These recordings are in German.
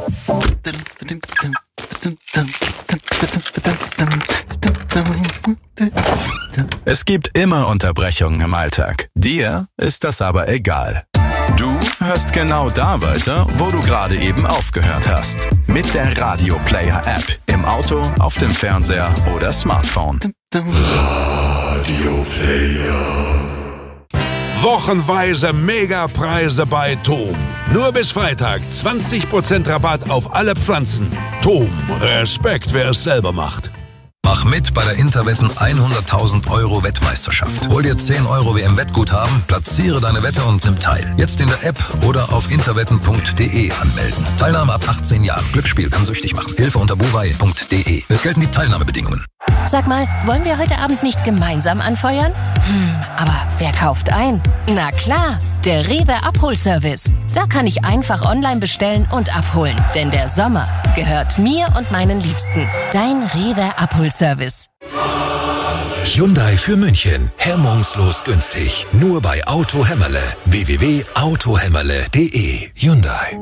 Es gibt immer Unterbrechungen im Alltag. Dir ist das aber egal. Du hörst genau da weiter, wo du gerade eben aufgehört hast. Mit der Radio Player App. Im Auto, auf dem Fernseher oder Smartphone. Radio Player. Wochenweise Megapreise bei TOM. Nur bis Freitag 20% Rabatt auf alle Pflanzen. TOM, Respekt, wer es selber macht. Mach mit bei der Interwetten 100.000 Euro Wettmeisterschaft. Hol dir 10 Euro WM-Wettguthaben, platziere deine Wette und nimm teil. Jetzt in der App oder auf interwetten.de anmelden. Teilnahme ab 18 Jahren. Glücksspiel kann süchtig machen. Hilfe unter buwei.de. Es gelten die Teilnahmebedingungen. Sag mal, wollen wir heute Abend nicht gemeinsam anfeuern? Aber wer kauft ein? Na klar, der Rewe Abholservice. Da kann ich einfach online bestellen und abholen. Denn der Sommer gehört mir und meinen Liebsten. Dein Rewe Abholservice. Hyundai für München. Hemmungslos günstig. Nur bei Auto Hämmerle. www.autohämmerle.de. Hyundai.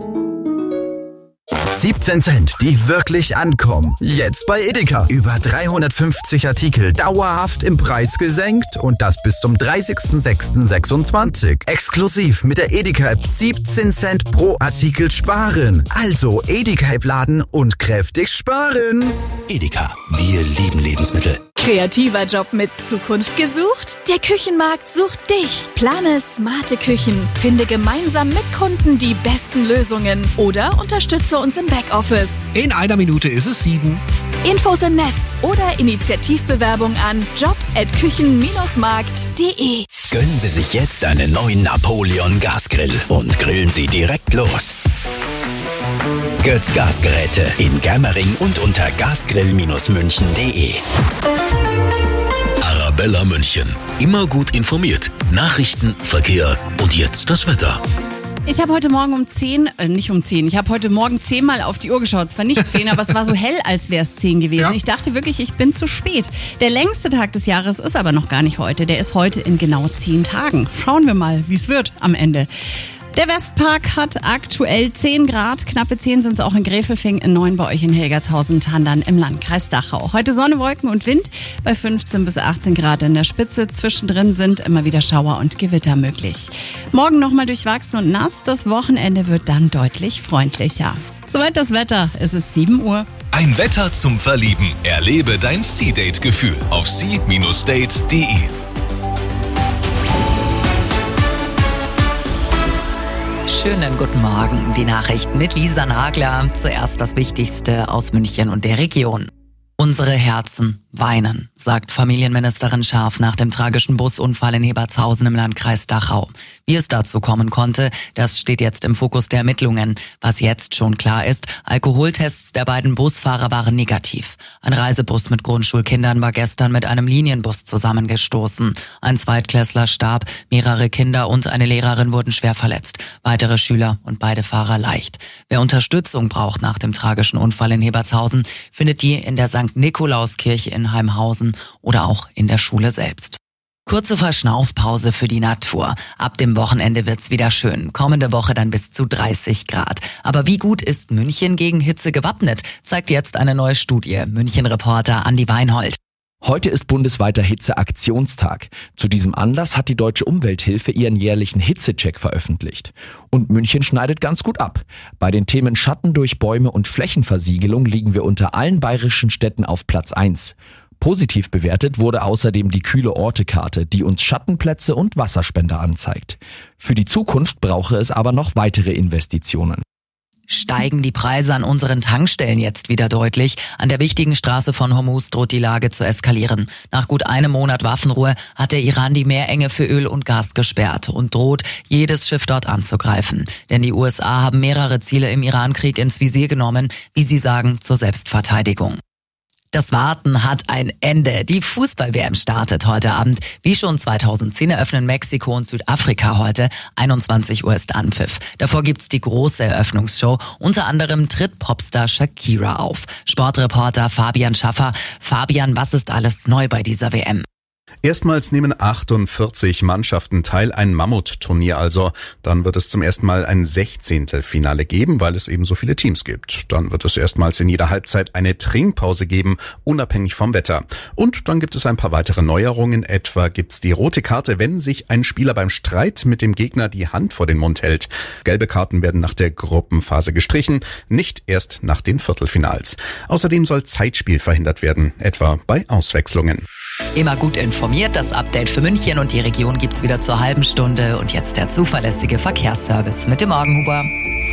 17 Cent, die wirklich ankommen. Jetzt bei Edeka. Über 350 Artikel dauerhaft im Preis gesenkt und das bis zum 30.06.26. Exklusiv mit der Edeka-App 17 Cent pro Artikel sparen. Also Edeka-App laden und kräftig sparen. Edeka, wir lieben Lebensmittel. Kreativer Job mit Zukunft gesucht? Der Küchenmarkt sucht dich. Plane smarte Küchen. Finde gemeinsam mit Kunden die besten Lösungen. Oder unterstütze uns im Backoffice. In einer Minute ist es 7. Infos im Netz oder Initiativbewerbung an job@küchen-markt.de. Gönnen Sie sich jetzt einen neuen Napoleon Gasgrill und grillen Sie direkt los. Götz Gasgeräte in Germering und unter gasgrill-münchen.de. Arabella München. Immer gut informiert. Nachrichten, Verkehr und jetzt das Wetter. Ich habe heute Morgen ich habe heute Morgen 10-mal auf die Uhr geschaut. Es war nicht 10, aber es war so hell, als wäre es 10 gewesen. Ja. Ich dachte wirklich, ich bin zu spät. Der längste Tag des Jahres ist aber noch gar nicht heute. Der ist heute in genau 10 Tagen. Schauen wir mal, wie es wird am Ende. Der Westpark hat aktuell 10 Grad, knappe 10 sind es auch in Gräfelfing, 9 bei euch in Helgertshausen, Tandern im Landkreis Dachau. Heute Sonne, Wolken und Wind bei 15 bis 18 Grad in der Spitze. Zwischendrin sind immer wieder Schauer und Gewitter möglich. Morgen nochmal durchwachsen und nass, das Wochenende wird dann deutlich freundlicher. Soweit das Wetter, es ist 7 Uhr. Ein Wetter zum Verlieben. Erlebe dein Sea-Date-Gefühl auf sea-date.de. Schönen guten Morgen. Die Nachrichten mit Lisa Nagler. Zuerst das Wichtigste aus München und der Region. Unsere Herzen weinen, sagt Familienministerin Scharf nach dem tragischen Busunfall in Hebertshausen im Landkreis Dachau. Wie es dazu kommen konnte, das steht jetzt im Fokus der Ermittlungen. Was jetzt schon klar ist, Alkoholtests der beiden Busfahrer waren negativ. Ein Reisebus mit Grundschulkindern war gestern mit einem Linienbus zusammengestoßen. Ein Zweitklässler starb, mehrere Kinder und eine Lehrerin wurden schwer verletzt. Weitere Schüler und beide Fahrer leicht. Wer Unterstützung braucht nach dem tragischen Unfall in Hebertshausen, findet die in der St. Nikolauskirche in Heimhausen oder auch in der Schule selbst. Kurze Verschnaufpause für die Natur. Ab dem Wochenende wird's wieder schön. Kommende Woche dann bis zu 30 Grad. Aber wie gut ist München gegen Hitze gewappnet, zeigt jetzt eine neue Studie. München-Reporter Andi Weinhold. Heute ist bundesweiter Hitzeaktionstag. Zu diesem Anlass hat die Deutsche Umwelthilfe ihren jährlichen Hitzecheck veröffentlicht. Und München schneidet ganz gut ab. Bei den Themen Schatten durch Bäume und Flächenversiegelung liegen wir unter allen bayerischen Städten auf Platz 1. Positiv bewertet wurde außerdem die Kühle-Orte-Karte, die uns Schattenplätze und Wasserspender anzeigt. Für die Zukunft brauche es aber noch weitere Investitionen. Steigen die Preise an unseren Tankstellen jetzt wieder deutlich. An der wichtigen Straße von Hormuz droht die Lage zu eskalieren. Nach gut einem Monat Waffenruhe hat der Iran die Meerenge für Öl und Gas gesperrt und droht, jedes Schiff dort anzugreifen. Denn die USA haben mehrere Ziele im Irankrieg ins Visier genommen, wie sie sagen, zur Selbstverteidigung. Das Warten hat ein Ende. Die Fußball-WM startet heute Abend. Wie schon 2010 eröffnen Mexiko und Südafrika heute. 21 Uhr ist Anpfiff. Davor gibt's die große Eröffnungsshow. Unter anderem tritt Popstar Shakira auf. Sportreporter Fabian Schaffer. Fabian, was ist alles neu bei dieser WM? Erstmals nehmen 48 Mannschaften teil, ein Mammutturnier also. Dann wird es zum ersten Mal ein 16. Finale geben, weil es eben so viele Teams gibt. Dann wird es erstmals in jeder Halbzeit eine Trinkpause geben, unabhängig vom Wetter. Und dann gibt es ein paar weitere Neuerungen. Etwa gibt's die rote Karte, wenn sich ein Spieler beim Streit mit dem Gegner die Hand vor den Mund hält. Gelbe Karten werden nach der Gruppenphase gestrichen, nicht erst nach den Viertelfinals. Außerdem soll Zeitspiel verhindert werden, etwa bei Auswechslungen. Immer gut informiert, das Update für München und die Region gibt's wieder zur halben Stunde. Und jetzt der zuverlässige Verkehrsservice mit dem Morgenhuber.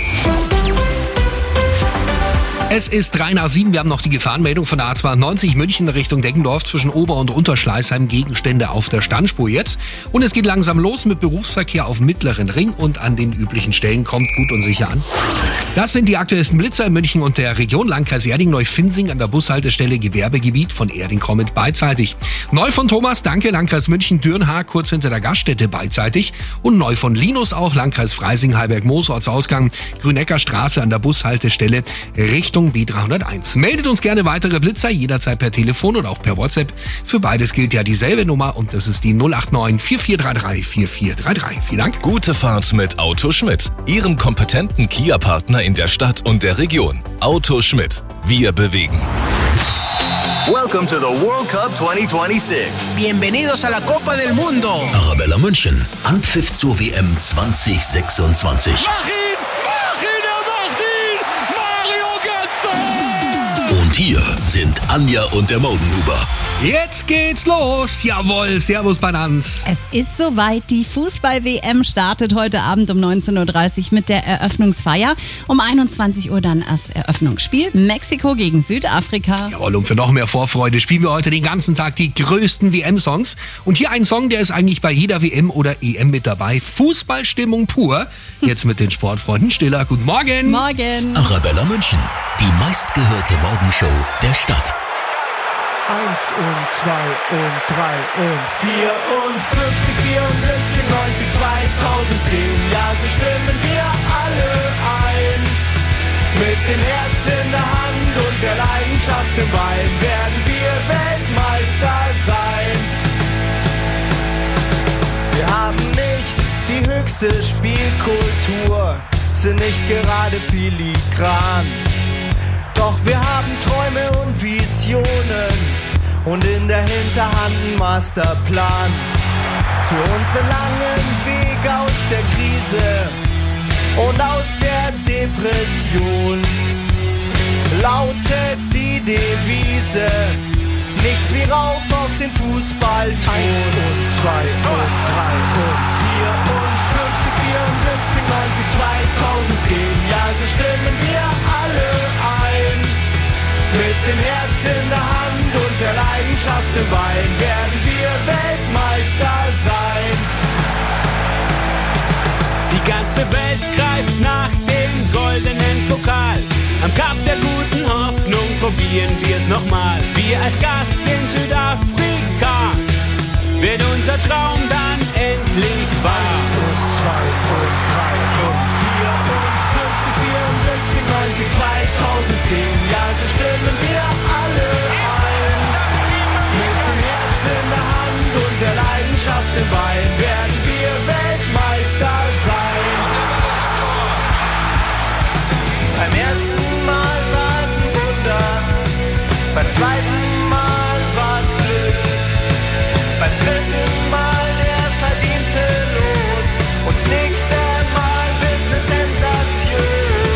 Es ist 3:07, wir haben noch die Gefahrenmeldung von der A92 München Richtung Deggendorf zwischen Ober- und Unterschleißheim, Gegenstände auf der Standspur jetzt. Und es geht langsam los mit Berufsverkehr auf Mittleren Ring und an den üblichen Stellen, kommt gut und sicher an. Das sind die aktuellsten Blitzer in München und der Region. Landkreis Erding-Neufinnsing an der Bushaltestelle Gewerbegebiet von Erding kommend beidseitig. Neu von Thomas, danke, Landkreis München, Dürnhaag kurz hinter der Gaststätte beidseitig. Und neu von Linus auch, Landkreis Freising, Heiberg-Moos, Ortsausgang, Grünecker Straße an der Bushaltestelle Richtung B301. Meldet uns gerne weitere Blitzer, jederzeit per Telefon oder auch per WhatsApp. Für beides gilt ja dieselbe Nummer und das ist die 089 4433 4433. Vielen Dank. Gute Fahrt mit Auto Schmidt, Ihrem kompetenten Kia-Partner in der Stadt und der Region. Auto Schmidt. Wir bewegen. Welcome to the World Cup 2026. Bienvenidos a la Copa del Mundo. Arabella München. Anpfiff zur WM 2026. Und hier sind Anja und der Morgenhuber. Jetzt geht's los. Jawohl, Servus Banant. Es ist soweit. Die Fußball-WM startet heute Abend um 19.30 Uhr mit der Eröffnungsfeier. Um 21 Uhr dann das Eröffnungsspiel. Mexiko gegen Südafrika. Jawohl, und für noch mehr Vorfreude spielen wir heute den ganzen Tag die größten WM-Songs. Und hier ein Song, der ist eigentlich bei jeder WM oder EM mit dabei. Fußballstimmung pur. Jetzt mit den Sportfreunden Stiller. Guten Morgen. Morgen. Arabella München. Die meistgehörte Morgenshow der Stadt. 1 und 2 und 3 und 4 und 50, 74, 90, 2010. Ja, so stimmen wir alle ein. Mit dem Herz in der Hand und der Leidenschaft im Bein werden wir Weltmeister sein. Wir haben nicht die höchste Spielkultur, sind nicht gerade filigran. Doch wir haben Träume und Visionen und in der Hinterhand einen Masterplan. Für unseren langen Weg aus der Krise und aus der Depression lautet die Devise: nichts wie rauf auf den Fußballton. 1 und 2 und 3 und 4 und 50, 74, 90, 2010. Ja, so stimmen wir alle ein. Mit dem Herz in der Hand und der Leidenschaft im Bein werden wir Weltmeister sein. Die ganze Welt greift nach dem goldenen Pokal. Am Kap der guten Hoffnung probieren wir es nochmal. Wir als Gast in Südafrika wird unser Traum dann endlich wahr. 1 und 2 und 3 und 4 und 50, 74, 90, 2010. Ja, so stimmen wir alle ein. Mit dem Herz in der Hand und der Leidenschaft im Bein werden wir Weltmeister sein. Beim ersten Mal war es ein Wunder, beim zweiten Mal war es Glück, beim dritten Mal der verdiente Lohn und das nächste Mal wird's eine Sensation.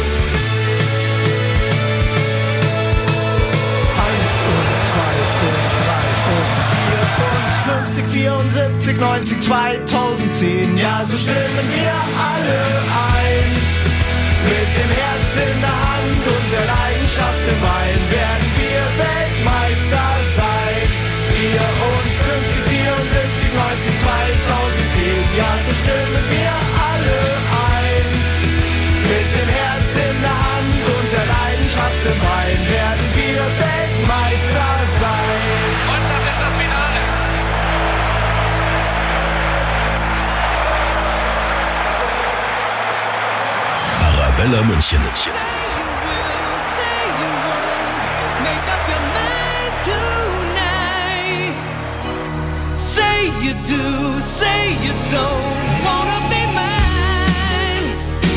1 und 2 und 3 und 4 und 50, 74, 90, 2010. Ja, so stimmen wir alle ein. Mit dem Herz in der Hand und der Leidenschaft im Bein werden wir Weltmeister sein. 54, 74, 90, 2010. Ja, so stimmen wir alle ein. Mit dem Herz in der Hand und der Leidenschaft im Bein werden wir Weltmeister sein. Und das ist das Finale. Arabella München. Say you do, say you don't wanna be mine.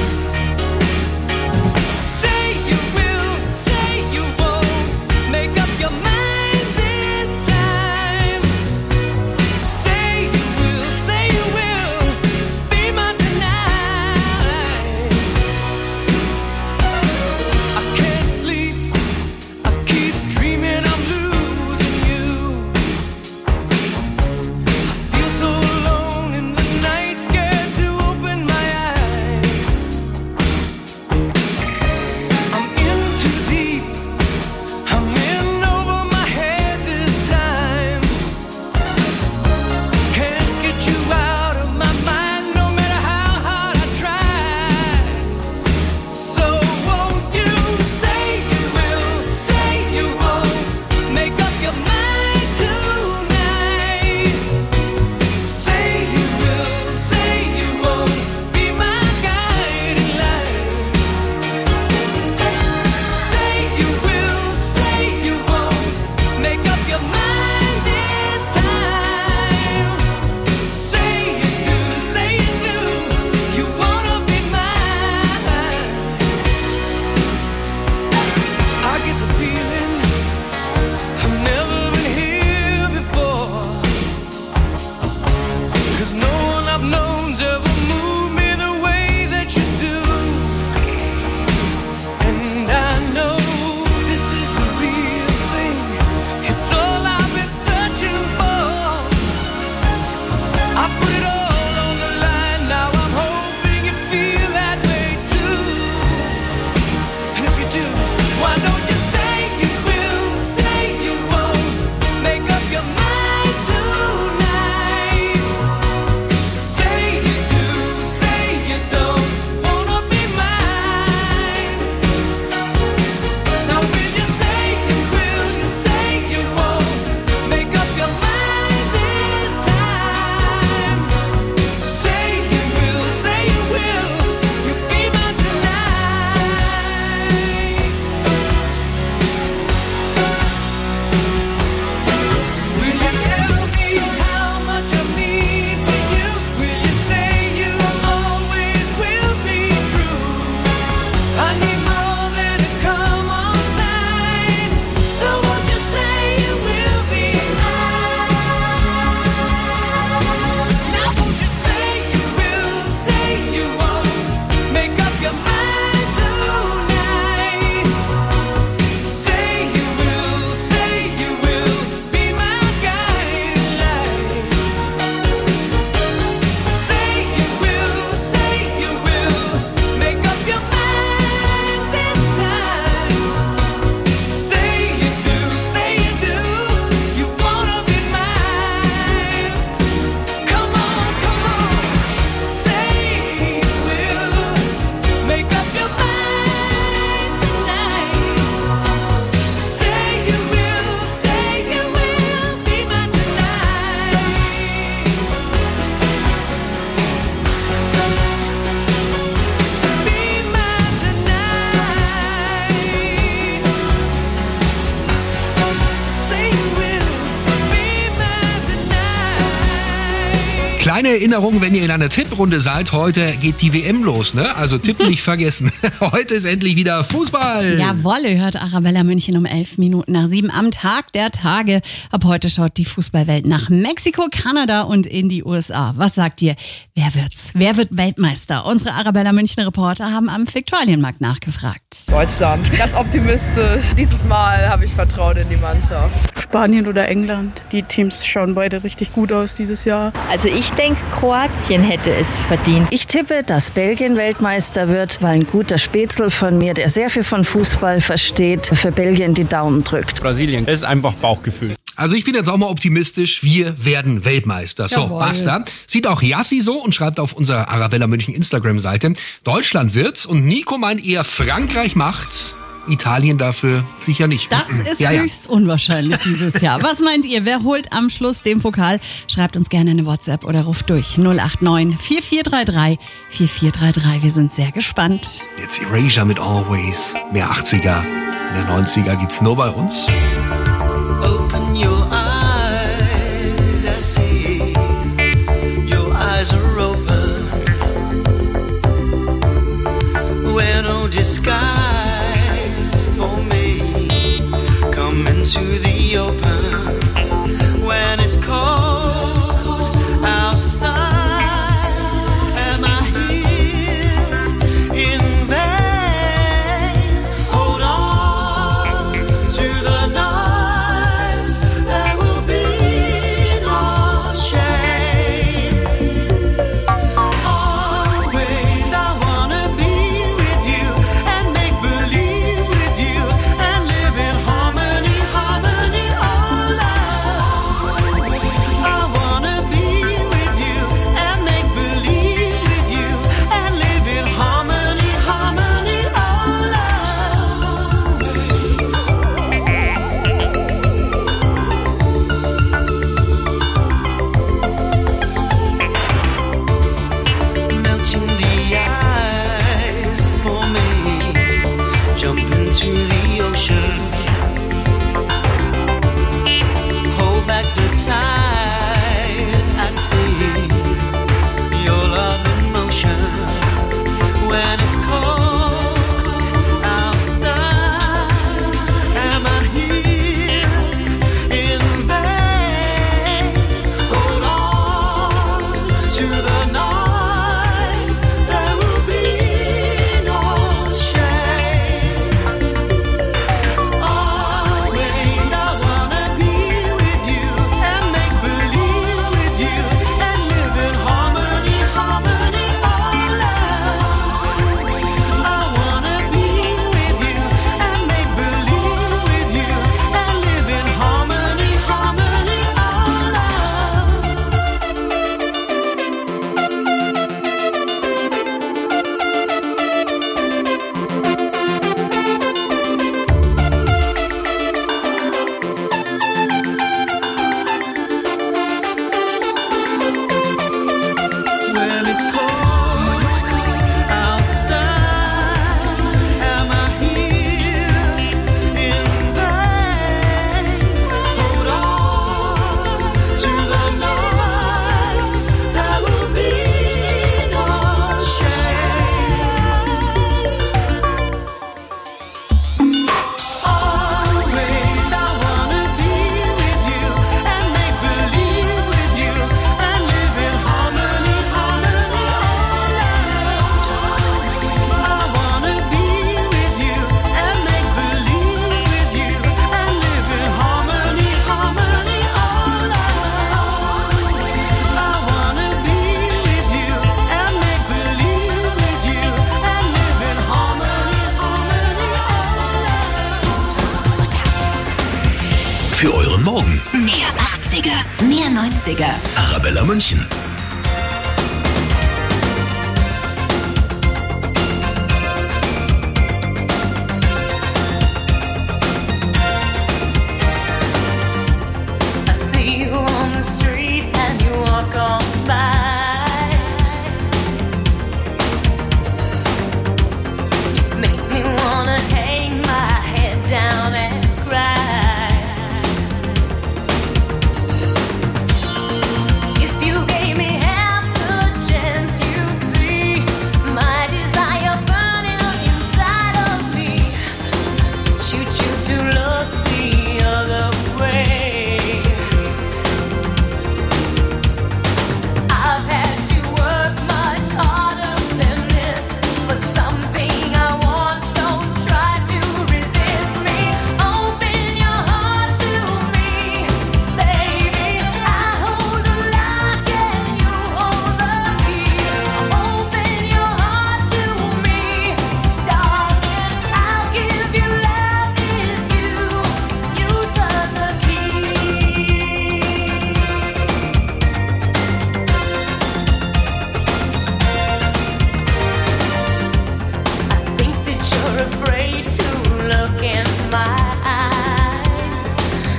Say you will, say you won't. Make up your mind this time. Say you will be mine tonight. I can't sleep, I keep dreaming I'm losing you. I feel so alone in the night, scared to open my eyes. I'm in too deep, I'm in over my head this time. Can't get you out of my mind, no matter how hard I try. So won't you say you will, say you won't. Make up your mind tonight. Say you will, say you won't. Be my guiding light. Say you will, say you won't. Make up your mind this time. Say you do, you wanna be mine. I get the feeling I've never been here before. 'Cause no one I've known's ever moved me the way that you do. And I know this is the real thing. It's all I've been searching for. I put it all on the line. Now I'm hoping you feel that way too. And if you do, why don't you say you will, say you won't. Make up your mind tonight. Say you do, say you don't wanna be mine. Now will you say you will, you say you won't. Make up your mind this time. Say you will, you be mine tonight. Will you tell me how much I mean to you? Will you say you always will be true? I need more than to come on sign. So won't you say you will be mine? Now won't you say you will, say you won't. Make up your mind tonight. Say you will be my guiding light. Say you will, make up your mind this time. Say you do, you wanna be mine. Come on. Say you will, make up your mind tonight. Say you will be mine tonight. Be mine tonight. Say you will be mine tonight. Kleine Erinnerung, wenn ihr in einer Tipprunde seid, heute geht die WM los, ne? Also tippen nicht vergessen. Heute ist endlich wieder Fußball. Jawolle, hört Arabella München um 11 Minuten nach 7 am Tag der Tage. Ab heute schaut die Fußballwelt nach Mexiko, Kanada und in die USA. Was sagt ihr? Wer wird's? Wer wird Weltmeister? Unsere Arabella München Reporter haben am Viktualienmarkt nachgefragt. Deutschland. Ganz optimistisch. Dieses Mal habe ich Vertrauen in die Mannschaft. Spanien oder England. Die Teams schauen beide richtig gut aus dieses Jahr. Also ich denke, Kroatien hätte es verdient. Ich tippe, dass Belgien Weltmeister wird, weil ein guter Spätzl von mir, der sehr viel von Fußball versteht, für Belgien die Daumen drückt. Brasilien, das ist einfach Bauchgefühl. Also ich bin jetzt auch mal optimistisch, wir werden Weltmeister. So, Jawohl. basta. Sieht auch Yassi so und schreibt auf unserer Arabella München Instagram-Seite, Deutschland wird's und Nico meint eher Frankreich macht's. Italien dafür sicher nicht. Das ist höchst unwahrscheinlich dieses Jahr. Was meint ihr? Wer holt am Schluss den Pokal? Schreibt uns gerne eine WhatsApp oder ruft durch 089 4433 4433. Wir sind sehr gespannt. Jetzt Erasure mit Always. Mehr 80er, mehr 90er gibt's nur bei uns. Open your eyes, I see eyes are open, wear no disguise for me. Come into the open when it's cold outside. Am I here in vain? Hold on to the nights, there will be no shame. Always I wanna be with you and make believe with you and live in harmony, harmony, all love. I wanna be with you and make believe with you and live in harmony, harmony, all love. Melting the ice for me, jump into the ocean, hold back the tide. I see your love in motion when it's cold outside. Am I here in vain? Hold on to the nights, there will be no shame. Always I wanna be with you and make believe with you and live in harmony, harmony, all love. I wanna be with you and make believe with you and live in harmony, harmony, all love. When it's cold outside, am I here in vain? Hold on to the nights, there will be no shame. Always I wanna be with you and make believe with you and live in harmony, harmony, all love. I wanna be with you and make believe with you and live in harmony, harmony, all love. I wanna be with you and make believe with you and live in harmony, harmony, all love. Für euren Morgen. Mehr 80er, mehr 90er. Arabella München. I see you on the street and you walk on by. You make me wanna hang my head down and cry. If you gave me half the chance, you'd see my desire burning on the inside of me. But you choose to look the other way. I've had to work much harder than this for something I want. Don't try to resist me. Open your heart to me, baby. I hold the lock and you hold the key. Open your heart to me, darling. I'll give you love if you turn the key. I think that you're afraid to look in my eyes.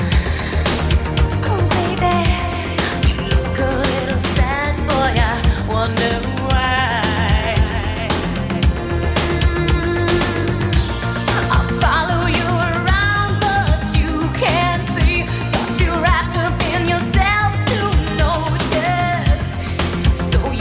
Oh, baby, you look a little sad, boy. I wonder why. I'll follow you around, but you can't see. Got you wrapped up in yourself to notice. So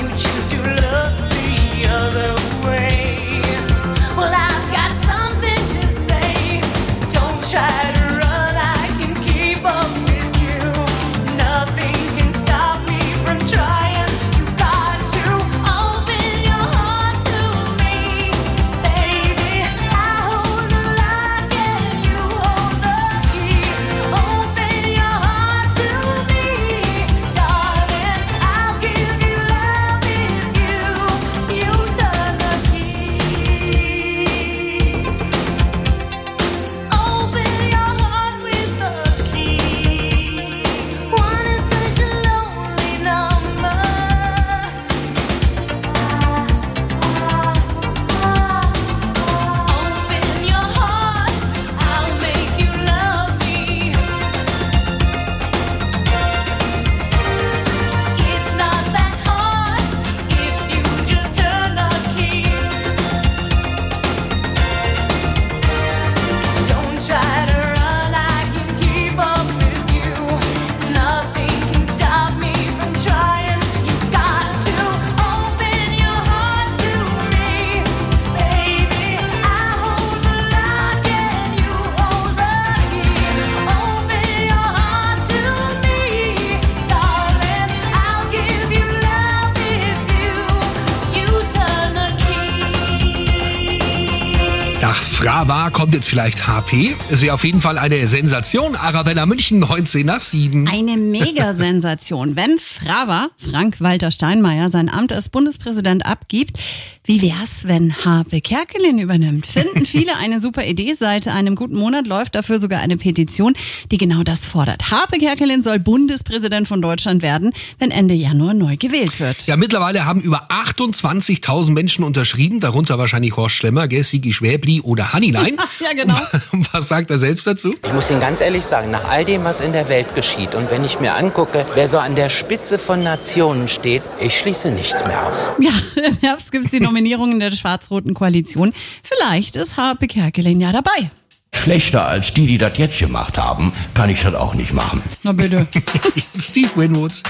Java, kommt jetzt vielleicht HP. Es wäre auf jeden Fall eine Sensation. Arabella München, 19:07. Eine Mega-Sensation. Wenn Frank-Walter Steinmeier sein Amt als Bundespräsident abgibt, wie wär's, wenn Harpe Kerkeling übernimmt? Finden viele eine super Idee. Seit einem guten Monat läuft dafür sogar eine Petition, die genau das fordert. Harpe Kerkeling soll Bundespräsident von Deutschland werden, wenn Ende Januar neu gewählt wird. Ja, mittlerweile haben über 28.000 Menschen unterschrieben, darunter wahrscheinlich Horst Schlemmer, Sigi Schwäbli oder Hannilein. Ja, genau. Und was sagt er selbst dazu? Ich muss Ihnen ganz ehrlich sagen, nach all dem, was in der Welt geschieht und wenn ich mir angucke, wer so an der Spitze von Nationen steht, ich schließe nichts mehr aus. Ja, im Herbst gibt's die Nominierungen der schwarz-roten Koalition. Vielleicht ist Harpe Kerkeling ja dabei. Schlechter als die das jetzt gemacht haben, kann ich das auch nicht machen. Na bitte. Steve Winwood.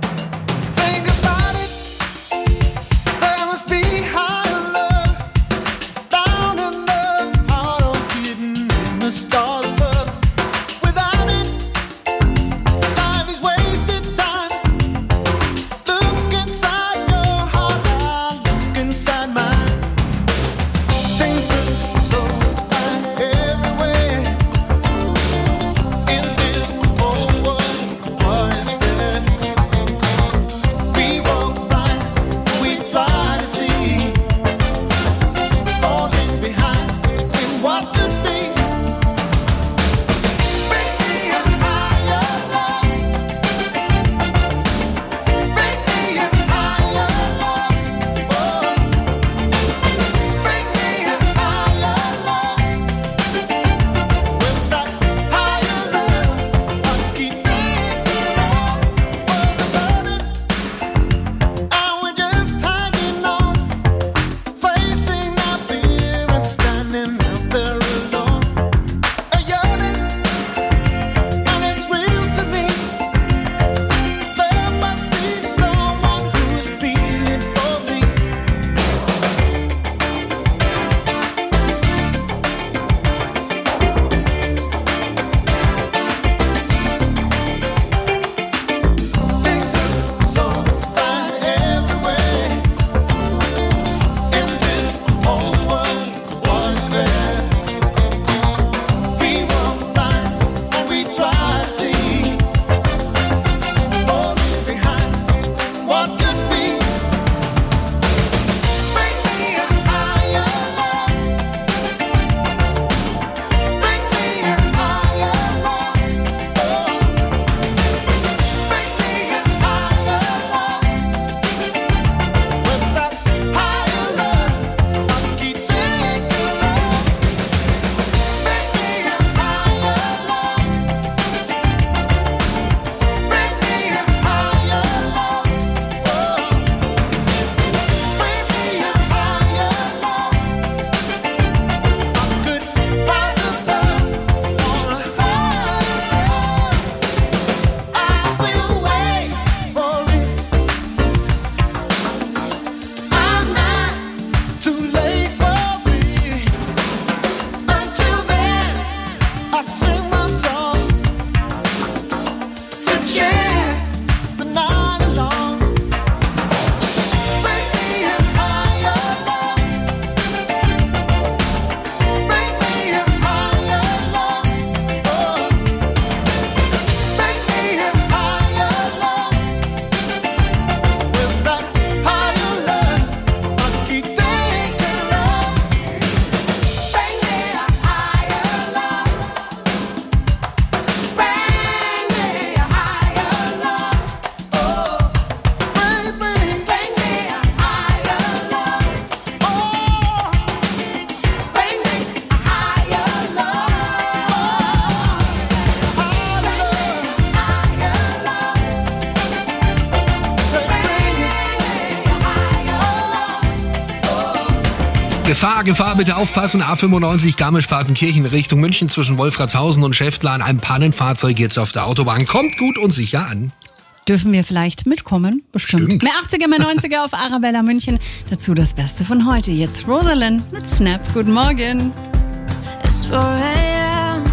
Gefahr, bitte aufpassen. A95 Garmisch-Partenkirchen Richtung München zwischen Wolfratshausen und Schäftlarn. Ein Pannenfahrzeug jetzt auf der Autobahn. Kommt gut und sicher an. Dürfen wir vielleicht mitkommen? Bestimmt. Mehr 80er, mehr 90er auf Arabella München. Dazu das Beste von heute. Jetzt Rosalind mit Snap. Guten Morgen. It's 4 a.m.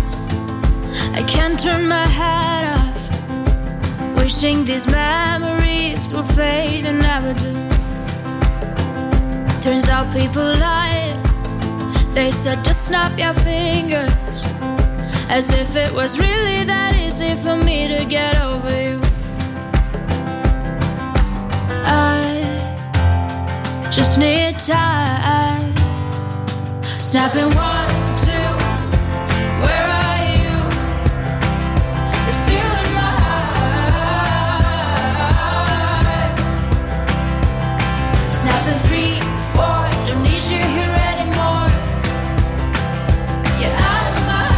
I can't turn my head off. Wishing these memories will fade and never do. Turns out people lie. They said just snap your fingers, as if it was really that easy for me to get over you. I just need time. Snapping 1, 2, where are you? You're still in my heart. Snapping 3, 4, don't need you here anymore. Get out of my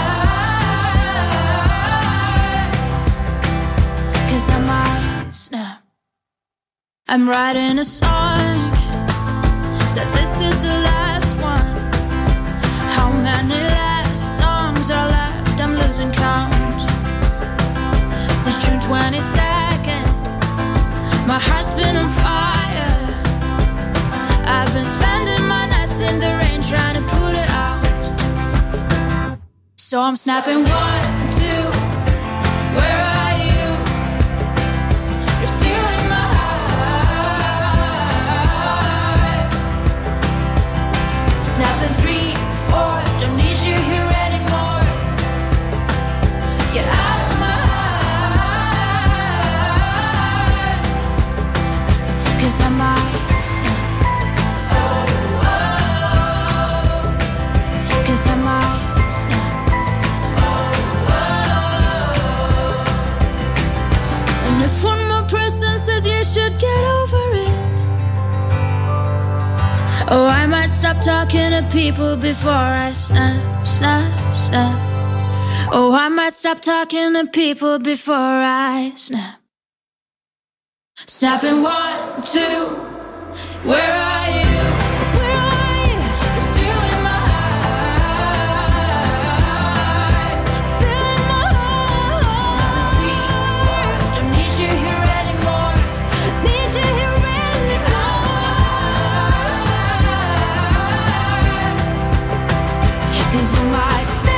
heart, 'cause I might snap. I'm writing a song, said this is the last one. How many last songs are left? I'm losing count. Since June 22nd, my heart's been on fire. I've been spending my nights in the rain trying to put it out. So I'm snapping 1, 2, where are you? You're still in my heart. Snapping 3, 4, don't need you here anymore. Get out of my heart, 'cause I might snap. 'Cause I might snap. And if one more person says you should get over it, oh, I might stop talking to people before I snap, snap, snap. Oh, I might stop talking to people before I snap. Snapping 1, 2, where are you? Where are you? You're still in my heart. Still in my heart. Snapping 3, 4, don't need you here anymore. Need you here anymore. 'Cause I might stay.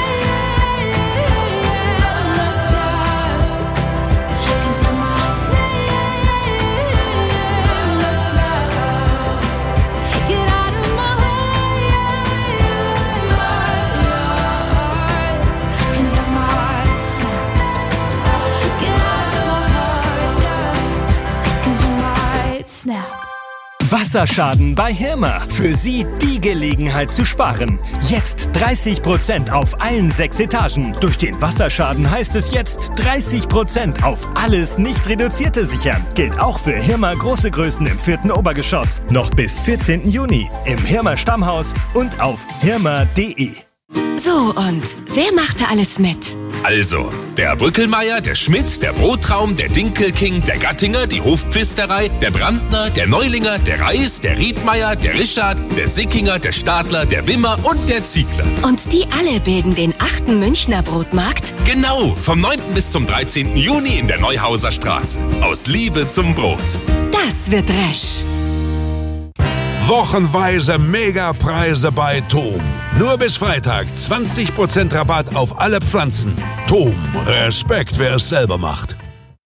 Wasserschaden bei Hirma. Für Sie die Gelegenheit zu sparen. Jetzt 30% auf allen 6 Etagen. Durch den Wasserschaden heißt es jetzt 30% auf alles Nicht-Reduzierte sichern. Gilt auch für Hirma große Größen im 4. Obergeschoss. Noch bis 14. Juni im Hirma Stammhaus und auf hirma.de. So, und wer macht da alles mit? Also, der Brückelmeier, der Schmidt, der Brottraum, der Dinkelking, der Gattinger, die Hofpfisterei, der Brandner, der Neulinger, der Reis, der Riedmeier, der Richard, der Sickinger, der Stadler, der Wimmer und der Ziegler. Und die alle bilden den 8. Münchner Brotmarkt? Genau, vom 9. bis zum 13. Juni in der Neuhauser Straße. Aus Liebe zum Brot. Das wird Resch. Wochenweise Megapreise bei Tom. Nur bis Freitag 20% Rabatt auf alle Pflanzen. Tom, Respekt, wer es selber macht.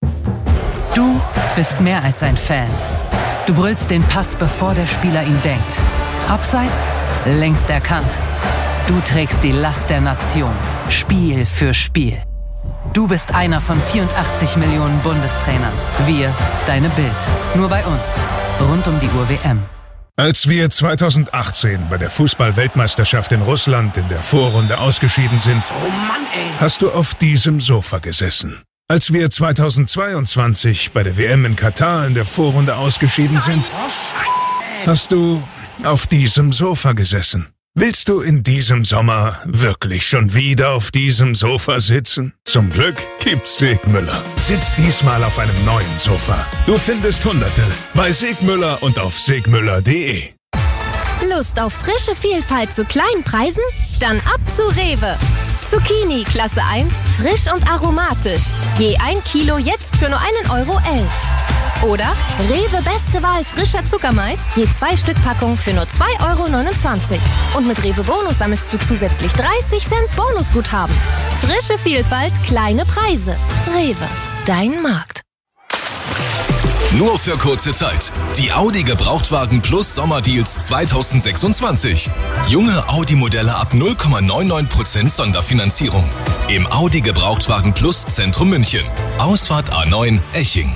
Du bist mehr als ein Fan. Du brüllst den Pass, bevor der Spieler ihn denkt. Abseits, längst erkannt. Du trägst die Last der Nation, Spiel für Spiel. Du bist einer von 84 Millionen Bundestrainern. Wir, deine Bild. Nur bei uns. Rund um die Uhr WM. Als wir 2018 bei der Fußball-Weltmeisterschaft in Russland in der Vorrunde ausgeschieden sind, hast du auf diesem Sofa gesessen. Als wir 2022 bei der WM in Katar in der Vorrunde ausgeschieden sind, hast du auf diesem Sofa gesessen. Willst du in diesem Sommer wirklich schon wieder auf diesem Sofa sitzen? Zum Glück gibt's Segmüller. Sitz diesmal auf einem neuen Sofa. Du findest Hunderte bei Segmüller und auf segmüller.de. Lust auf frische Vielfalt zu kleinen Preisen? Dann ab zu Rewe. Zucchini Klasse 1, frisch und aromatisch. Je 1 Kilo jetzt für nur 1,11 €. Oder Rewe Beste Wahl frischer Zuckermais, je 2 Stück Packung für nur 2,29 €. Und mit Rewe Bonus sammelst du zusätzlich 30 Cent Bonusguthaben. Frische Vielfalt, kleine Preise. Rewe, dein Markt. Nur für kurze Zeit. Die Audi Gebrauchtwagen Plus Sommerdeals 2026. Junge Audi-Modelle ab 0,99% Sonderfinanzierung. Im Audi Gebrauchtwagen Plus Zentrum München. Ausfahrt A9 Eching.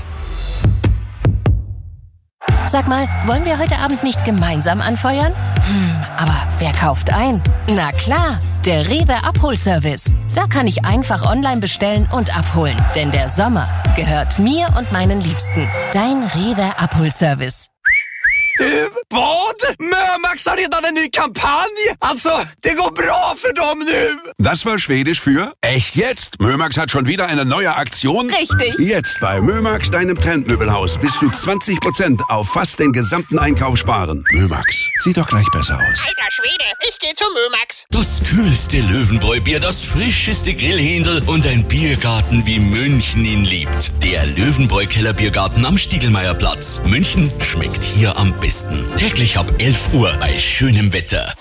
Sag mal, wollen wir heute Abend nicht gemeinsam anfeuern? Aber wer kauft ein? Na klar, der Rewe Abholservice. Da kann ich einfach online bestellen und abholen. Denn der Sommer gehört mir und meinen Liebsten. Dein Rewe Abholservice. Du, vad? Mömax har redan en ny kampanj! Alltså, det går bra för dem nu! Das war Schwedisch für echt jetzt. Mömax hat schon wieder eine neue Aktion. Richtig. Jetzt bei Mömax, deinem Trendmöbelhaus, bis zu 20% auf fast den gesamten Einkauf sparen. Mömax, sieht doch gleich besser aus. Alter Schwede, ich geh zum Mömax. Das kühlste Löwenbräu-Bier, das frischeste Grillhändel und ein Biergarten, wie München ihn liebt. Der Löwenbräu-Keller-Biergarten am Stiegelmeierplatz. München schmeckt hier am besten. Täglich ab 11 Uhr bei schönem Wetter.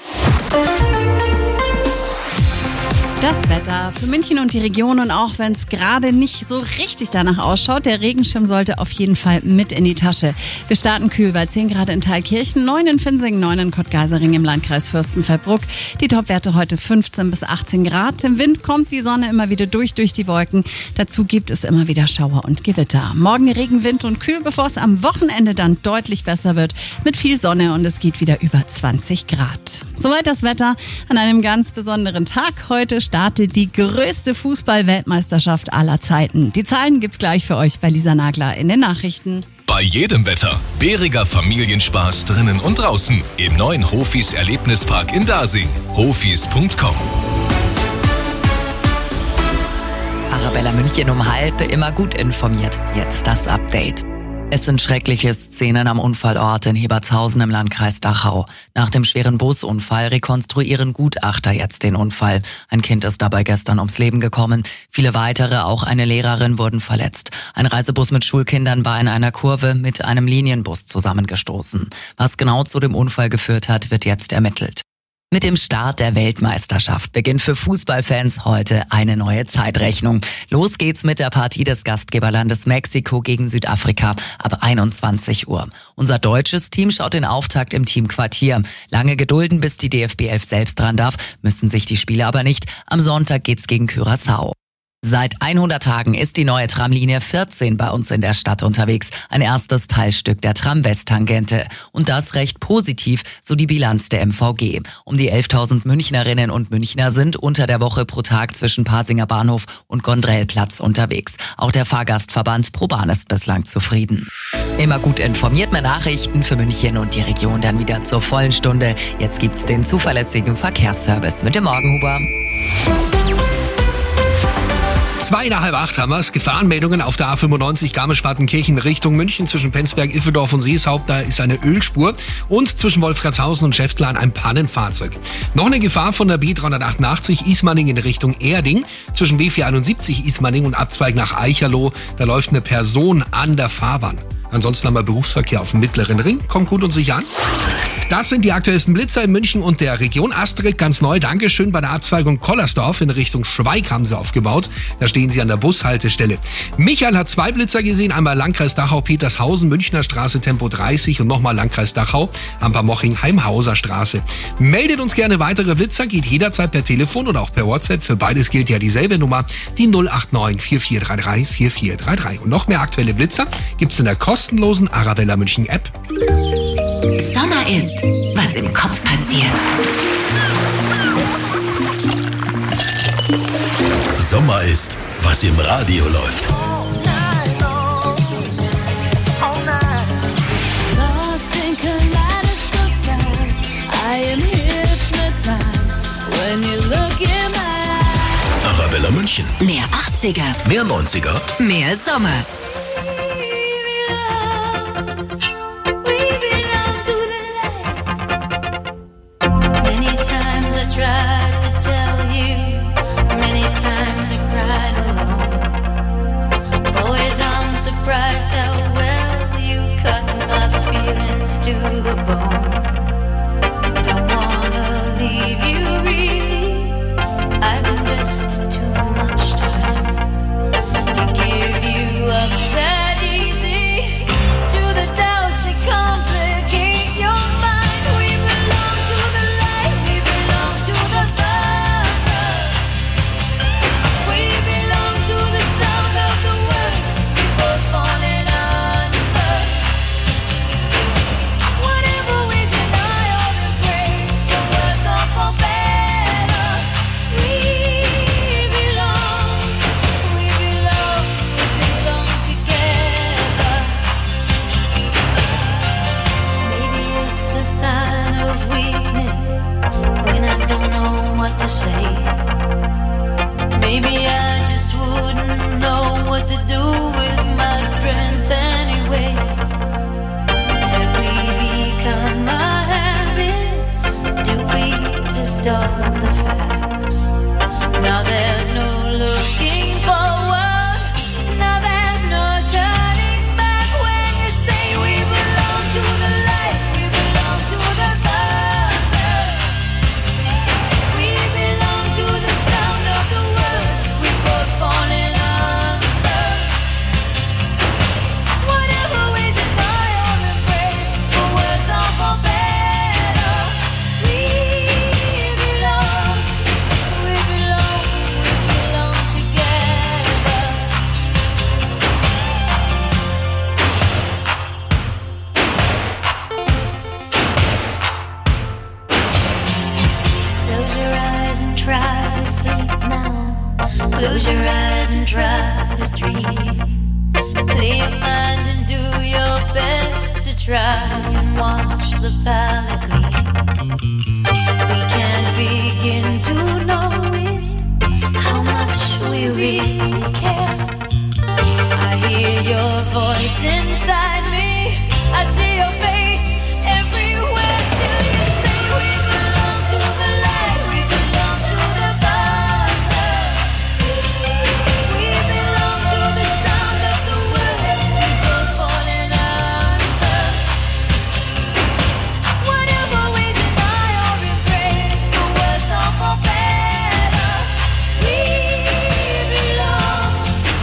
Das Wetter für München und die Region, und auch wenn es gerade nicht so richtig danach ausschaut, der Regenschirm sollte auf jeden Fall mit in die Tasche. Wir starten kühl bei 10 Grad in Thalkirchen, 9 in Finsingen, 9 in Kottgeisering im Landkreis Fürstenfeldbruck. Die Topwerte heute 15 bis 18 Grad. Im Wind kommt die Sonne immer wieder durch die Wolken. Dazu gibt es immer wieder Schauer und Gewitter. Morgen Regen, Wind und kühl, bevor es am Wochenende dann deutlich besser wird mit viel Sonne und es geht wieder über 20 Grad. Soweit das Wetter an einem ganz besonderen Tag. Heute startet die größte Fußball-Weltmeisterschaft aller Zeiten. Die Zahlen gibt's gleich für euch bei Lisa Nagler in den Nachrichten. Bei jedem Wetter. Bäriger Familienspaß drinnen und draußen. Im neuen Hofis Erlebnispark in Dasing. Hofis.com. Arabella München um 12:30, immer gut informiert. Jetzt das Update. Es sind schreckliche Szenen am Unfallort in Hebertshausen im Landkreis Dachau. Nach dem schweren Busunfall rekonstruieren Gutachter jetzt den Unfall. Ein Kind ist dabei gestern ums Leben gekommen. Viele weitere, auch eine Lehrerin, wurden verletzt. Ein Reisebus mit Schulkindern war in einer Kurve mit einem Linienbus zusammengestoßen. Was genau zu dem Unfall geführt hat, wird jetzt ermittelt. Mit dem Start der Weltmeisterschaft beginnt für Fußballfans heute eine neue Zeitrechnung. Los geht's mit der Partie des Gastgeberlandes Mexiko gegen Südafrika ab 21 Uhr. Unser deutsches Team schaut den Auftakt im Teamquartier. Lange gedulden, bis die DFB 11 selbst dran darf, müssen sich die Spieler aber nicht. Am Sonntag geht's gegen Curaçao. Seit 100 Tagen ist die neue Tramlinie 14 bei uns in der Stadt unterwegs. Ein erstes Teilstück der Tram-West-Tangente. Und das recht positiv, so die Bilanz der MVG. Um die 11.000 Münchnerinnen und Münchner sind unter der Woche pro Tag zwischen Pasinger Bahnhof und Gondrellplatz unterwegs. Auch der Fahrgastverband ProBahn ist bislang zufrieden. Immer gut informiert, mehr Nachrichten für München und die Region dann wieder zur vollen Stunde. Jetzt gibt's den zuverlässigen Verkehrsservice mit dem Morgenhuber. 7:30 haben wir's. Gefahrenmeldungen auf der A95 Garmisch-Partenkirchen Richtung München zwischen Penzberg, Iffeldorf und Seeshaupt. Da ist eine Ölspur. Und zwischen Wolfratshausen und Schäftlarn ein Pannenfahrzeug. Noch eine Gefahr von der B388 Ismaning in Richtung Erding. Zwischen B471 Ismaning und Abzweig nach Eicherloh. Da läuft eine Person an der Fahrbahn. Ansonsten haben wir Berufsverkehr auf dem Mittleren Ring. Kommt gut und sicher an. Das sind die aktuellsten Blitzer in München und der Region. Astrid, ganz neu, Dankeschön. Bei der Abzweigung Kollersdorf in Richtung Schweig haben sie aufgebaut. Da stehen sie an der Bushaltestelle. Michael hat 2 Blitzer gesehen. Einmal Landkreis Dachau, Petershausen, Münchner Straße, Tempo 30 und nochmal Landkreis Dachau, Ampermoching, Heimhauser Straße. Meldet uns gerne weitere Blitzer, geht jederzeit per Telefon oder auch per WhatsApp. Für beides gilt ja dieselbe Nummer, die 089 4433 4433. Und noch mehr aktuelle Blitzer gibt's in der kostenlosen Arabella München App. Sommer ist, was im Kopf passiert. Sommer ist, was im Radio läuft. Lost in kaleidoscope skies, I am hypnotized when you look in my eyes. Arabella München. Mehr 80er, Mehr 90er. mehr Sommer. Many times I tried to tell you, many times I cried alone. Always I'm surprised how well you cut my feelings to the bone. Don't wanna leave you really, I've invested too much time to give you up that easy. Close your eyes and try to dream. Clear your mind and do your best to try and watch the palette gleam. We can't begin to know it, how much we really care. I hear your voice inside me, I see your face everywhere. Still you say we belong to the light, we belong to the Father. We belong to the sound of the words we both falling under. Whatever we deny or embrace, for worse or for better, we belong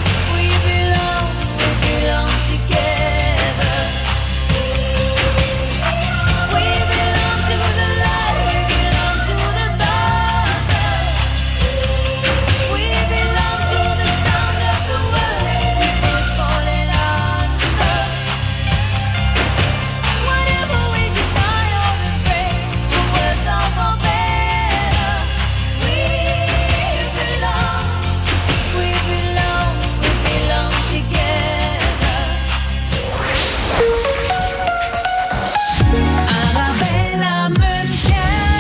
together. We belong to the light, we belong to the Father. We belong to the sound of the words we both falling under. Whatever we deny or embrace, for worse or for better, we belong together. Arabella München.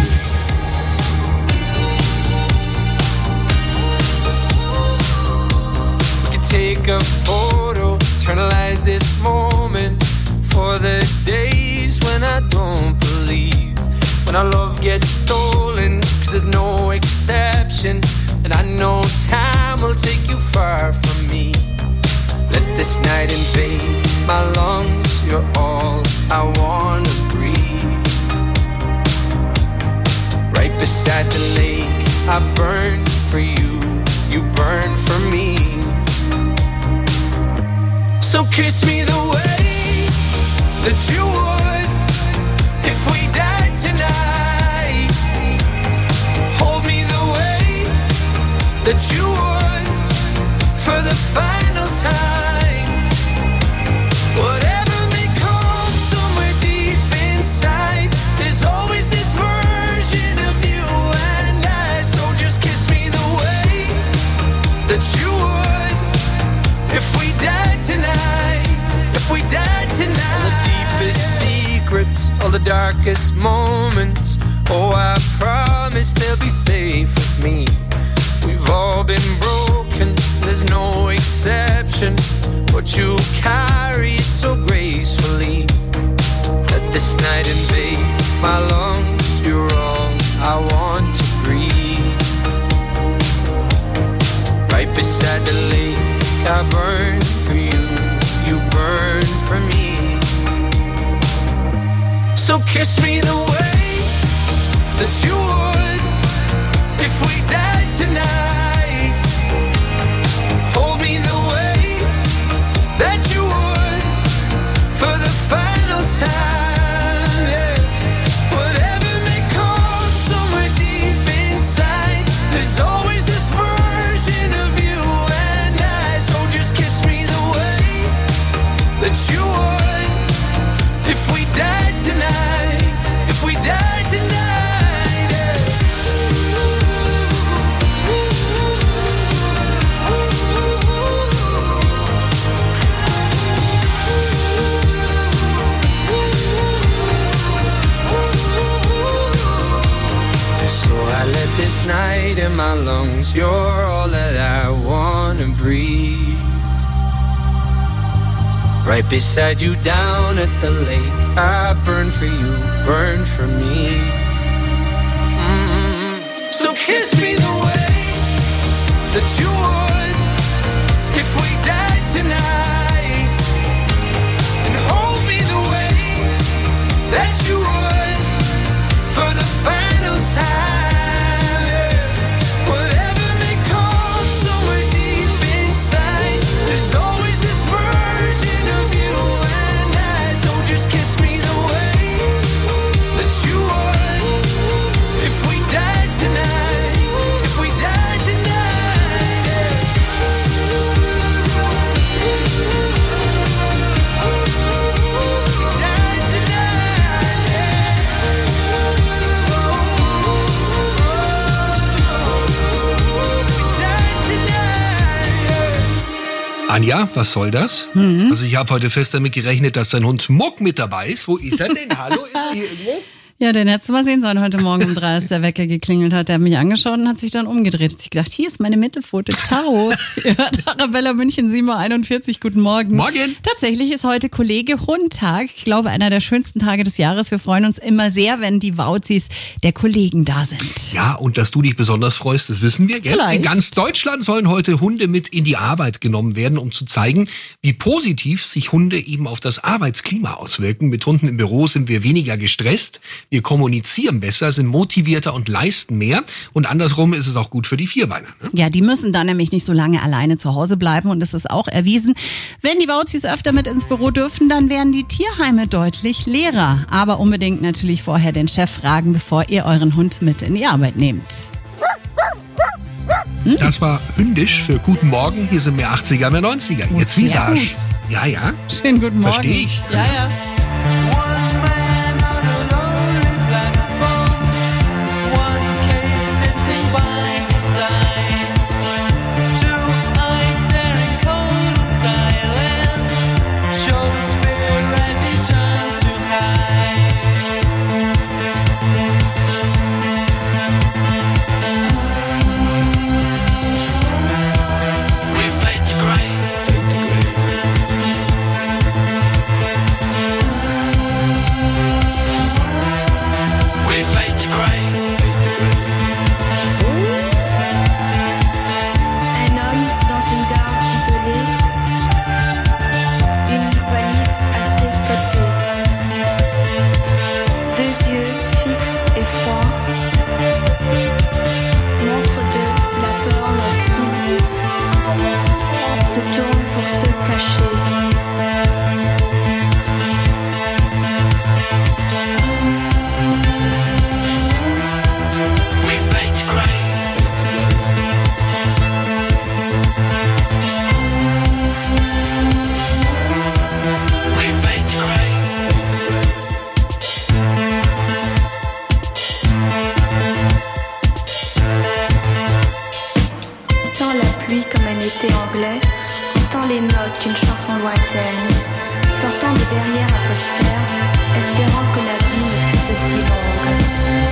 You take a photo, eternalize this moment for the days when I don't believe, when our love gets stolen, 'cause there's no exception, and I know time will take you far from me. Let this night invade my lungs, you're all I wanna breathe. Right beside the lake, I burn for you, you burn for me. So kiss me the way that you would if we died tonight. Hold me the way that you would for the final time. Whatever may come somewhere deep inside, there's always this version of you and I. So just kiss me the way that you would if we died tonight. If we died tonight. All the deepest secrets, all the darkest moments, oh I promise they'll be safe with me. We've all been broken, there's no exception, but you carry it so gracefully. Let this night invade my lungs, you're all I want to breathe. Right beside the lake, I burn for you, you burn for me. So kiss me the way that you would if we died tonight. Hold me the way that you would for the final time. Yeah. Whatever may come somewhere deep inside, there's always this version of you and I. So just kiss me the way that you would if we died tonight. If we died tonight. Yeah. So I let this night in my lungs, you're all that I wanna breathe. Right beside you down at the lake, I burn for you, burn for me. So kiss me the way that you would if we died tonight, and hold me the way that you would for the final time. Yeah. Whatever may come somewhere deep inside, there's always this version of you and I. So just kiss me the way that you would if we died tonight. If we died tonight. Yeah. Anja, was soll das? Mhm. Also ich habe heute fest damit gerechnet, dass dein Hund Muck mit dabei ist. Wo ist er denn? Hallo, ist er hier irgendwo? Ja, den hättest du mal sehen sollen heute Morgen um 3, als der Wecker geklingelt hat. Der hat mich angeschaut und hat sich dann umgedreht. Hat sich gedacht, hier ist meine Mittelpfote, ciao. Ihr hört Arabella München, 7.41 Uhr, guten Morgen. Morgen. Tatsächlich ist heute Kollege-Hund-Tag. Ich glaube, einer der schönsten Tage des Jahres. Wir freuen uns immer sehr, wenn die Wauzis der Kollegen da sind. Ja, und dass du dich besonders freust, das wissen wir, gell? Vielleicht. In ganz Deutschland sollen heute Hunde mit in die Arbeit genommen werden, um zu zeigen, wie positiv sich Hunde eben auf das Arbeitsklima auswirken. Mit Hunden im Büro sind wir weniger gestresst, wir kommunizieren besser, sind motivierter und leisten mehr. Und andersrum ist es auch gut für die Vierbeiner. Ne? Ja, die müssen dann nämlich nicht so lange alleine zu Hause bleiben und es ist auch erwiesen, wenn die Wauzis öfter mit ins Büro dürfen, dann werden die Tierheime deutlich leerer. Aber unbedingt natürlich vorher den Chef fragen, bevor ihr euren Hund mit in die Arbeit nehmt. Das war hündisch für Guten Morgen. Hier sind mehr 80er, mehr 90er. Jetzt sehr Visage. gut. Ja, ja. Schönen guten Morgen. Verstehe ich. Ja, ja. Un homme dans une gare isolée, une valise à ses côtés, deux yeux fixes et froids, montre de la peur en signe, se tourne pour se cacher. Sans la pluie comme un été anglais, entend les notes d'une chanson lointaine, sortant de derrière un poster, espérant que la vie ne fût aussi longue.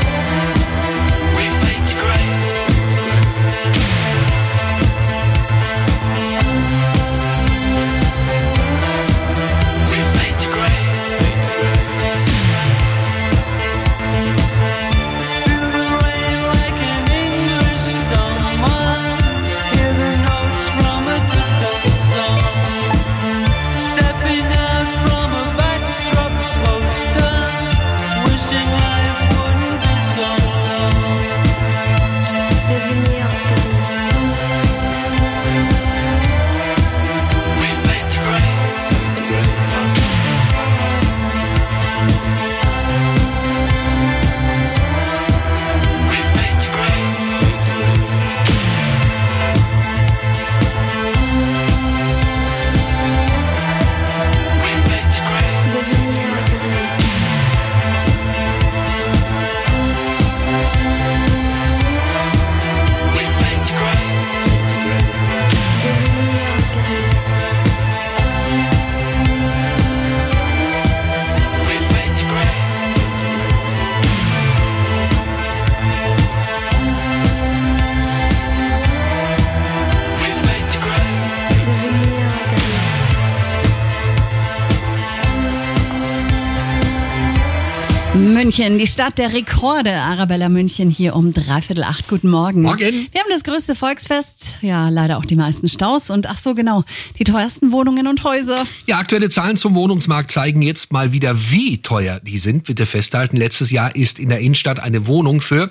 München, die Stadt der Rekorde. Arabella München hier um 7:45. Guten Morgen. Morgen. Wir haben das größte Volksfest, ja leider auch die meisten Staus und ach so genau, die teuersten Wohnungen und Häuser. Ja, aktuelle Zahlen zum Wohnungsmarkt zeigen jetzt mal wieder, wie teuer die sind. Bitte festhalten, letztes Jahr ist in der Innenstadt eine Wohnung für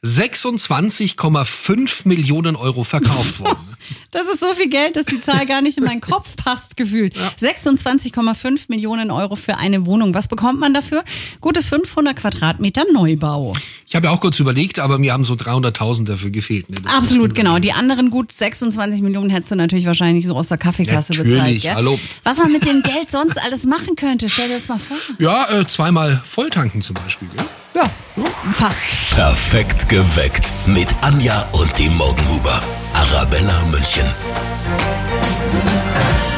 26,5 Millionen Euro verkauft worden. Das ist so viel Geld, dass die Zahl gar nicht in meinen Kopf passt, gefühlt. Ja. 26,5 Millionen Euro für eine Wohnung. Was bekommt man dafür? Gute 500 Quadratmeter Neubau. Ich habe ja auch kurz überlegt, aber mir haben so 300.000 dafür gefehlt. Ne? Absolut, genau. Die anderen gut 26 Millionen hättest du natürlich wahrscheinlich so aus der Kaffeekasse bezahlt. Gell? Hallo. Was man mit dem Geld sonst alles machen könnte, stell dir das mal vor. Ja, zweimal volltanken zum Beispiel. Gell? Ja, fast. Perfekt geweckt mit Anja und dem Morgenhuber. Arabella München.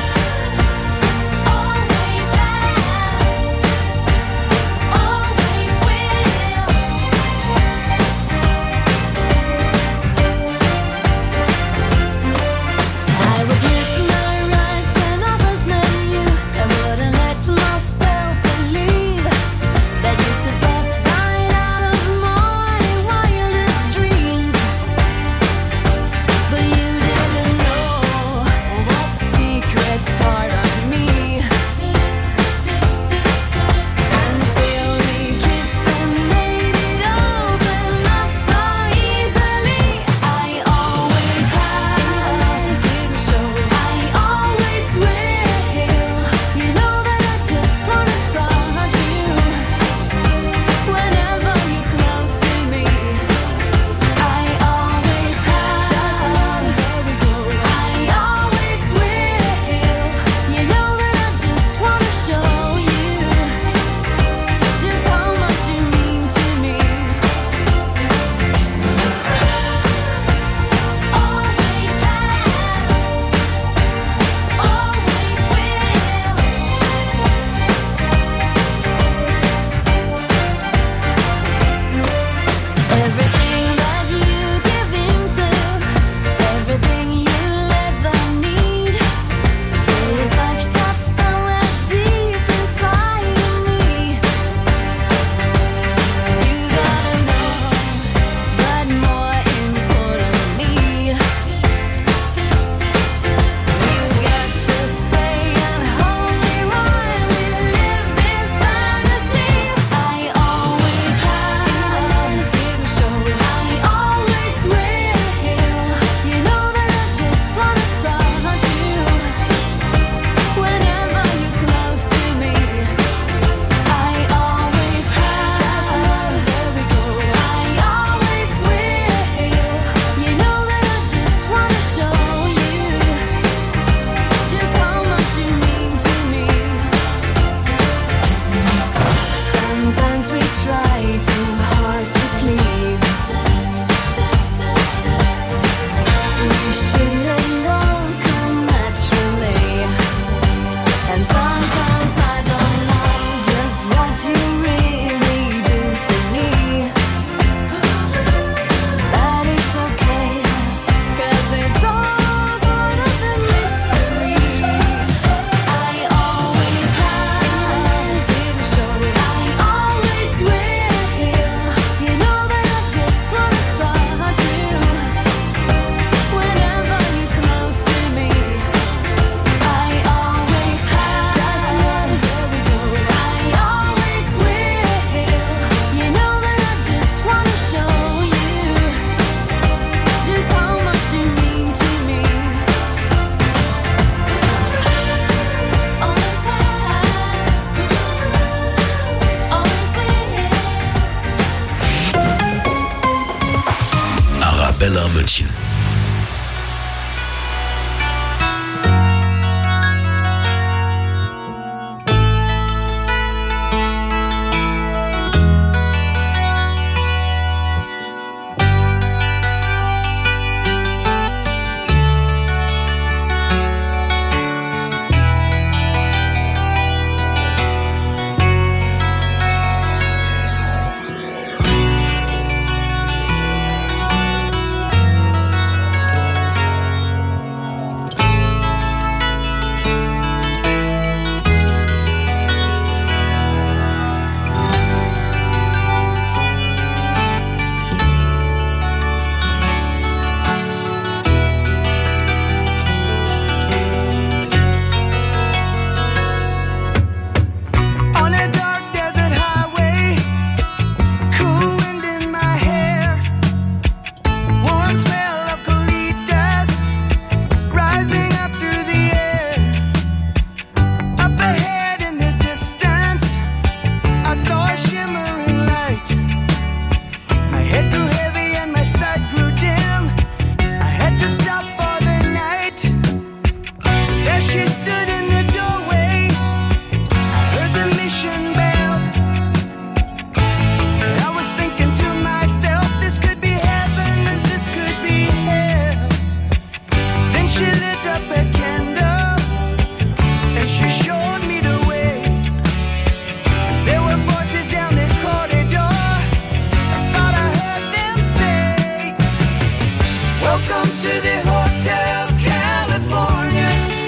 Welcome to the Hotel California.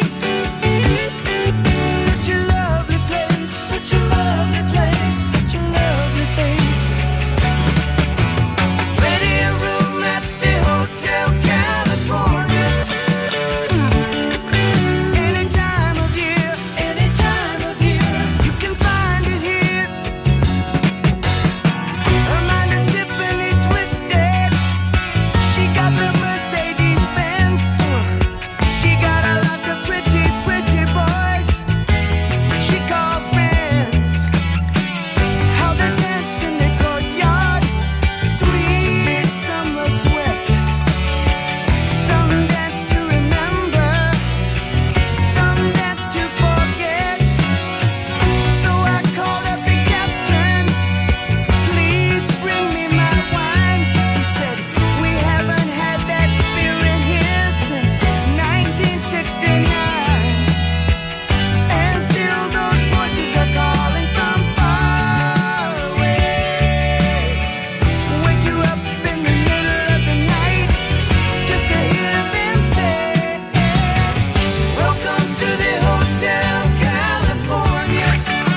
Such a lovely place, such a lovely place, such a lovely face. Plenty of room at the Hotel California. Any time of year, you can find it here. Her mind is Tiffany twisted. She got the Mercedes-Benz. She got a lot of pretty, pretty boys she calls friends. How they dance in the courtyard, sweet summer sweat. Some dance to remember, some dance to forget. So I called up the captain, please bring me my wine. He said, we haven't had that spirit here since 1969. And still those voices are calling from far away. Wake you up in the middle of the night just to hear them say, welcome to the Hotel California.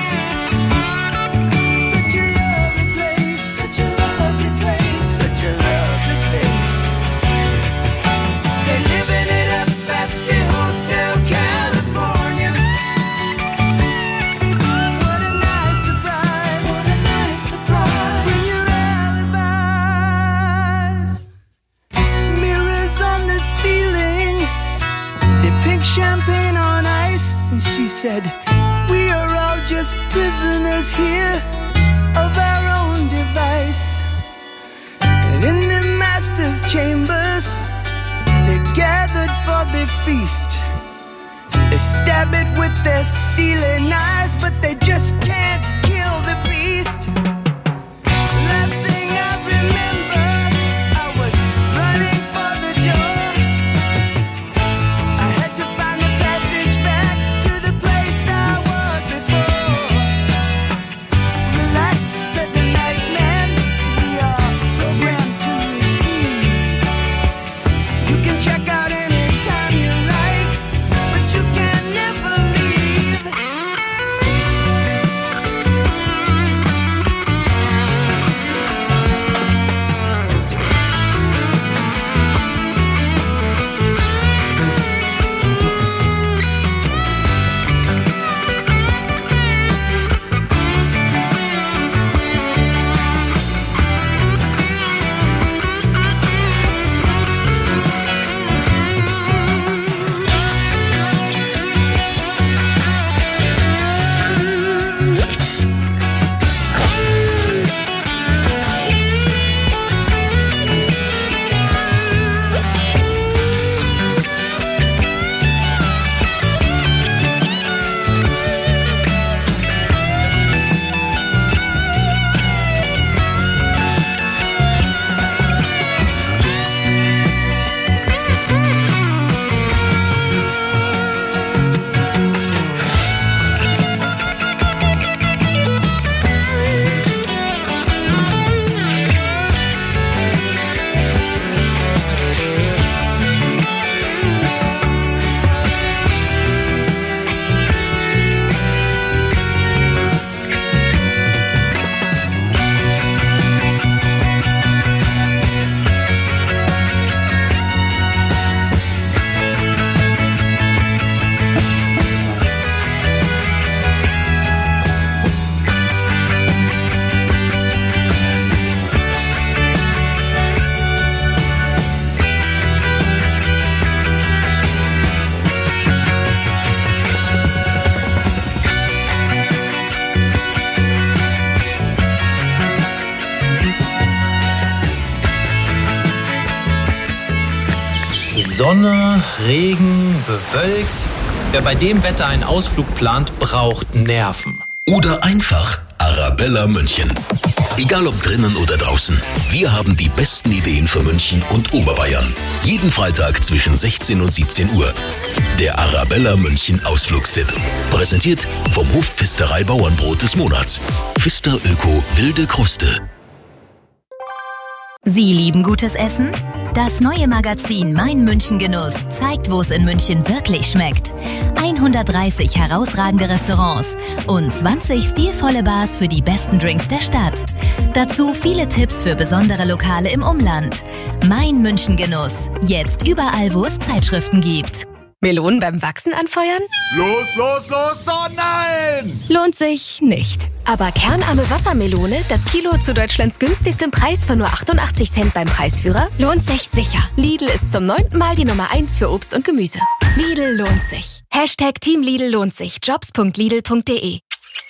Such a lovely place, such a lovely place, such a lovely face. They're living it up at the Hotel California. What a nice surprise, what a nice surprise. Bring your alibis. Mirrors on the ceiling, they pink champagne on ice. And she said, we are all just prisoners here of our own device. And in the master's chambers, they're gathered for the feast. They stab it with their steely knives, but they just can't kill the beast. Last thing I remember, I was running for the door. I had to find the passage back to the place I was before. Relax, said the night man, we are programmed to receive. You can check out anytime you like, but you can never leave. Sonne, Regen, bewölkt. Wer bei dem Wetter einen Ausflug plant, braucht Nerven. Oder einfach Arabella München. Egal ob drinnen oder draußen, wir haben die besten Ideen für München und Oberbayern. Jeden Freitag zwischen 16 und 17 Uhr. Der Arabella München Ausflugstipp. Präsentiert vom Hof Pfisterei Bauernbrot des Monats. Pfister Öko Wilde Kruste. Sie lieben gutes Essen? Das neue Magazin Mein München Genuss zeigt, wo es in München wirklich schmeckt. 130 herausragende Restaurants und 20 stilvolle Bars für die besten Drinks der Stadt. Dazu viele Tipps für besondere Lokale im Umland. Mein München Genuss. Jetzt überall, wo es Zeitschriften gibt. Melonen beim Wachsen anfeuern? Los, oh nein! Lohnt sich nicht. Aber kernarme Wassermelone, das Kilo zu Deutschlands günstigstem Preis von nur 88 Cent beim Preisführer, lohnt sich sicher. Lidl ist zum 9. Mal die Nummer 1 für Obst und Gemüse. Lidl lohnt sich. Hashtag Team Lidl lohnt sich. Jobs.lidl.de.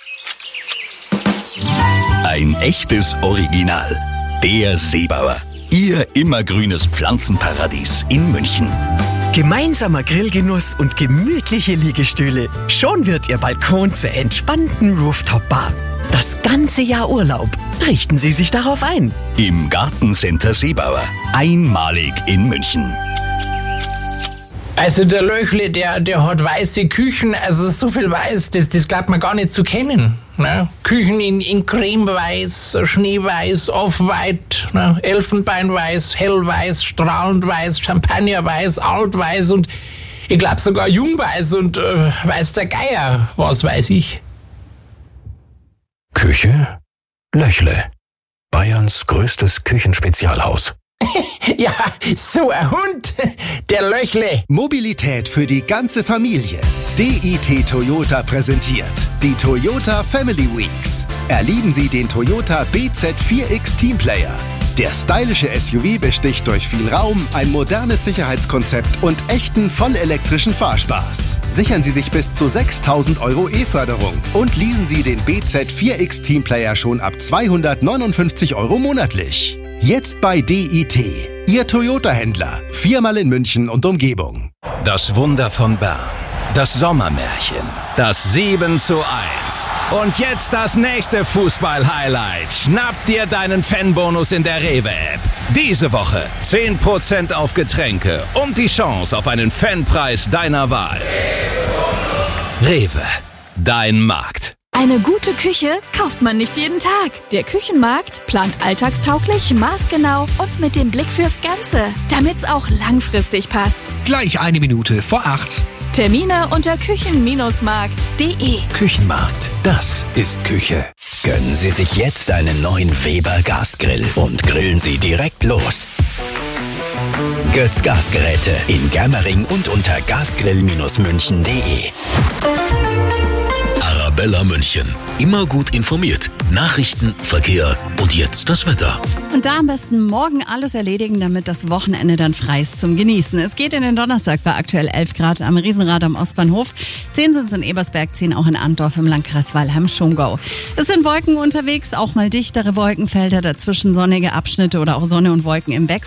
Ein echtes Original. Der Seebauer. Ihr immergrünes Pflanzenparadies in München. Gemeinsamer Grillgenuss und gemütliche Liegestühle. Schon wird Ihr Balkon zur entspannten Rooftop-Bar. Das ganze Jahr Urlaub. Richten Sie sich darauf ein. Im Gartencenter Seebauer. Einmalig in München. Also der Löchle, der hat weiße Küchen, also so viel weiß, das glaubt man gar nicht zu kennen. Ne? Küchen in cremeweiß, schneeweiß, off-white, ne? Elfenbeinweiß, hellweiß, strahlend weiß, champagnerweiß, altweiß und ich glaube sogar jungweiß und weiß der Geier, was weiß ich. Küche Löchle. Bayerns größtes Küchenspezialhaus. Ja, so ein Hund, der Löchle. Mobilität für die ganze Familie. DIT Toyota präsentiert die Toyota Family Weeks. Erleben Sie den Toyota BZ4X Teamplayer. Der stylische SUV besticht durch viel Raum, ein modernes Sicherheitskonzept und echten vollelektrischen Fahrspaß. Sichern Sie sich bis zu 6.000 € E-Förderung und leasen Sie den BZ4X Teamplayer schon ab 259 € monatlich. Jetzt bei DIT, Ihr Toyota-Händler. 4-mal in München und Umgebung. Das Wunder von Bern. Das Sommermärchen. Das 7:1. Und jetzt das nächste Fußball-Highlight. Schnapp dir deinen Fanbonus in der Rewe-App. Diese Woche 10% auf Getränke und die Chance auf einen Fanpreis deiner Wahl. Rewe. Dein Markt. Eine gute Küche kauft man nicht jeden Tag. Der Küchenmarkt plant alltagstauglich, maßgenau und mit dem Blick fürs Ganze, damit's auch langfristig passt. Gleich 1:08. Termine unter küchen-markt.de. Küchenmarkt, das ist Küche. Gönnen Sie sich jetzt einen neuen Weber Gasgrill und grillen Sie direkt los. Götz Gasgeräte in Germering und unter gasgrill-münchen.de. Arabella München. Immer gut informiert. Nachrichten, Verkehr und jetzt das Wetter. Und da am besten morgen alles erledigen, damit das Wochenende dann frei ist zum Genießen. Es geht in den Donnerstag bei aktuell 11 Grad am Riesenrad am Ostbahnhof. 10 sind es in Ebersberg, 10 auch in Andorf im Landkreis Weilheim-Schongau. Es sind Wolken unterwegs, auch mal dichtere Wolkenfelder, dazwischen sonnige Abschnitte oder auch Sonne und Wolken im Wechsel.